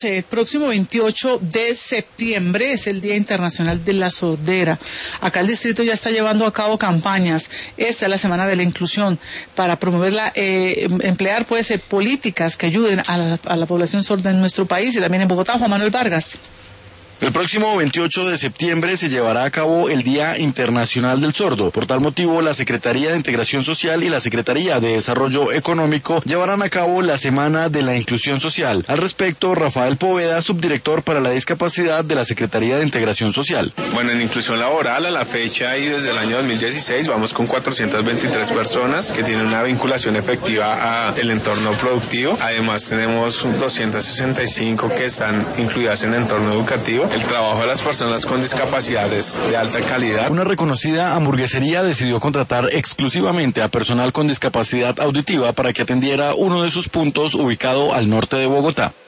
El próximo 28 de septiembre es el Día Internacional de la Sordera. Acá el distrito ya está llevando a cabo campañas. Esta es la Semana de la Inclusión para promoverla, emplear políticas que ayuden a la población sorda en nuestro país y también en Bogotá. Juan Manuel Vargas. El próximo 28 de septiembre se llevará a cabo el Día Internacional del Sordo. Por tal motivo, la Secretaría de Integración Social y la Secretaría de Desarrollo Económico llevarán a cabo la Semana de la Inclusión Social. Al respecto, Rafael Poveda, subdirector para la discapacidad de la Secretaría de Integración Social. Bueno, en inclusión laboral a la fecha y desde el año 2016 vamos con 423 personas que tienen una vinculación efectiva al entorno productivo. Además tenemos 265 que están incluidas en el entorno educativo. El trabajo de las personas con discapacidades de alta calidad. Una reconocida hamburguesería decidió contratar exclusivamente a personal con discapacidad auditiva para que atendiera uno de sus puntos ubicado al norte de Bogotá.